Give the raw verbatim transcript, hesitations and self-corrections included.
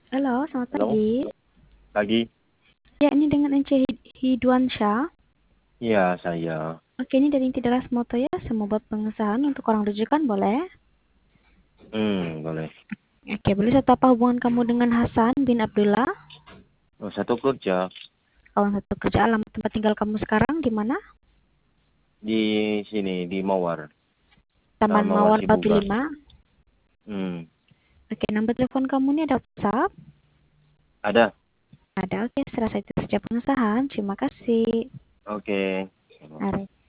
Halo, selamat Halo, pagi. pagi. Ya, ini dengan Ence Hid- Hidwansyah. Iya, saya. Oke, ini dari Intidaras Moto ya, semoga pengesahan untuk orang rujukan boleh? Hmm, boleh. Oke, boleh satu apa hubungan kamu dengan Hasan bin Abdullah? Oh, satu kerja Kawan satu kerja, alamat tempat tinggal kamu sekarang di mana? di sini, di Mawar. Taman Taman Mawar Mawar Batu Sibuga. Lima. Hmm, Oke, nomor telepon kamu ini ada WhatsApp? ada. Ada, oke, serasa itu saja pengesahan. Terima kasih. Oke. Mari.